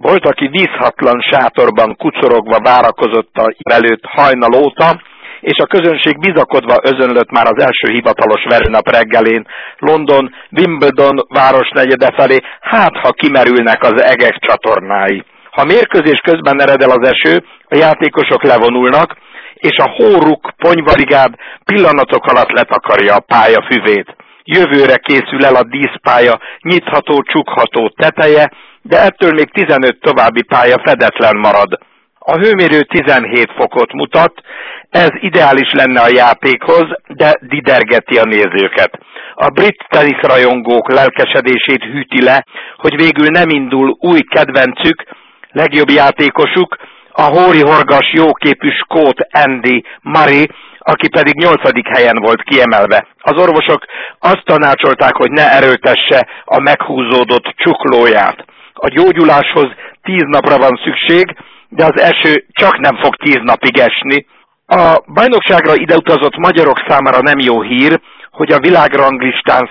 Volt, aki vízhatlan sátorban kucorogva várakozott előtt hajnal óta, és a közönség bizakodva özönlött már az első hivatalos verőnap reggelén London, Wimbledon városnegyede felé, hát ha kimerülnek az egek csatornái. Ha mérkőzés közben ered el az eső, a játékosok levonulnak, és a hóruk ponyvabrigád pillanatok alatt letakarja a pálya füvét. Jövőre készül el a díszpálya nyitható, csukható teteje, de ettől még 15 további pálya fedetlen marad. A hőmérő 17 fokot mutat, ez ideális lenne a játékhoz, de didergeti a nézőket. A brit teniszrajongók lelkesedését hűti le, hogy végül nem indul új kedvencük, legjobb játékosuk, a hóri-horgas jóképű skót Andy Murray, aki pedig 8. helyen volt kiemelve. Az orvosok azt tanácsolták, hogy ne erőltesse a meghúzódott csuklóját. A gyógyuláshoz 10 napra van szükség, de az eső csak nem fog 10 napig esni. A bajnokságra ideutazott magyarok számára nem jó hír, hogy a világranglistán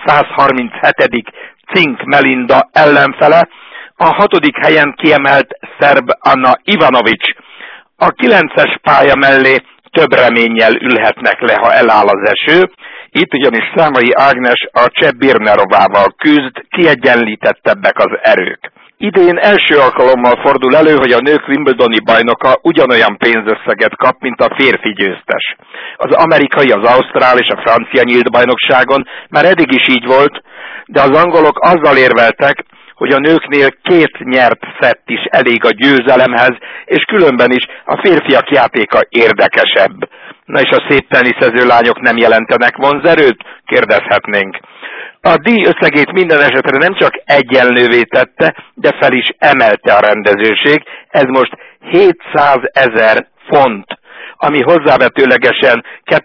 137. Cink Melinda ellenfele, a 6. helyen kiemelt szerb Anna Ivanovics. A 9-es pálya mellé több reménnyel ülhetnek le, ha eláll az eső. Itt ugyanis Számai Ágnes a cseh Birnerovával küzd, kiegyenlítettebbek az erők. Idén első alkalommal fordul elő, hogy a nők Wimbledoni bajnoka ugyanolyan pénzösszeget kap, mint a férfi győztes. Az amerikai, az ausztrál és a francia nyílt bajnokságon már eddig is így volt, de az angolok azzal érveltek, hogy a nőknél 2 nyert szett is elég a győzelemhez, és különben is a férfiak játéka érdekesebb. Na és a szép teniszező lányok nem jelentenek vonzerőt? Kérdezhetnénk. A díj összegét minden esetre nem csak egyenlővé tette, de fel is emelte a rendezőség. Ez most 700 000 font, ami hozzávetőlegesen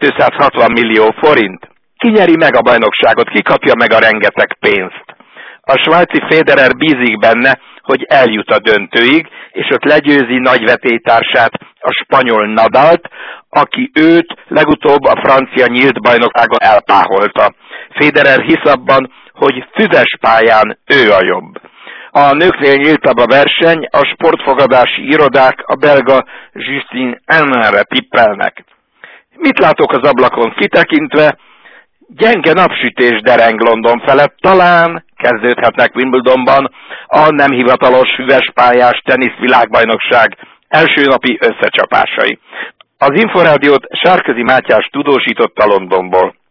260 millió forint. Ki nyeri meg a bajnokságot, ki kapja meg a rengeteg pénzt? A svájci Federer bízik benne, hogy eljut a döntőig, és ott legyőzi nagy vetélytársát, a spanyol Nadalt, aki őt legutóbb a francia nyílt bajnokságon elpáholta. Federer hisz abban, hogy füves pályán ő a jobb. A nőknél nyíltabb a verseny, a sportfogadási irodák a belga Justin Henry-re tippelnek. Mit látok az ablakon kitekintve? Gyenge napsütés dereng London felett, talán kezdődhetnek Wimbledonban a nem hivatalos füvespályás tenisz világbajnokság első napi összecsapásai. Az Inforádiót Sárközi Mátyás tudósította Londonból.